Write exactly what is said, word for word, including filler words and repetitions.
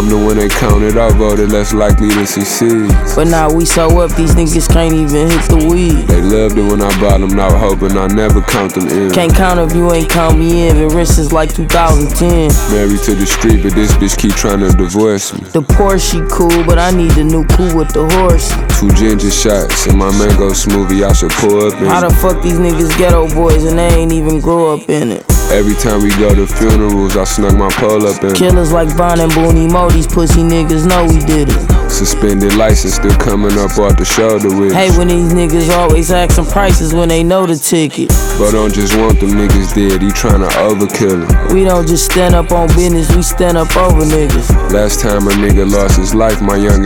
them to when they counted out, voted less likely to succeed. But now we so up, these niggas can't even hit the weed. They loved it when I bought them, not hoping I never count them in. Can't count if you ain't count me in. Been rich since like two thousand ten. Married to the street, but this bitch keep trying to divorce me. The Porsche cool, but I need the new coupe with the horse. Two ginger shots in my mango smoothie, I should pour up in. How the fuck these niggas ghetto boys and they ain't even grow up in it? Every time we go to funerals, I snug my pole up in. Killers like Bon and Booney Mo, these pussy niggas know we did it. Suspended license still coming up off the shoulder with. Hey, when these niggas always asking prices when they know the ticket. But don't just want them niggas dead, he tryna overkill them. We don't just stand up on business, we stand up over niggas. Last time a nigga lost his life, my young